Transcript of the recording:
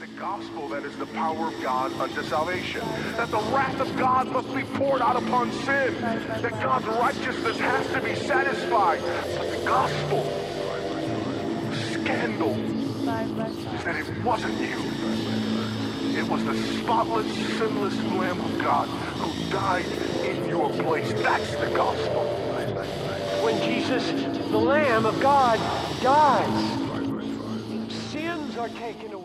the gospel that is the power of God unto salvation. That the wrath of God must be poured out upon sin. That God's righteousness has to be satisfied. But the gospel, scandal, is that it wasn't you. It was the spotless, sinless Lamb of God who died in your place. That's the gospel. When Jesus, the Lamb of God, dies, sins are taken away.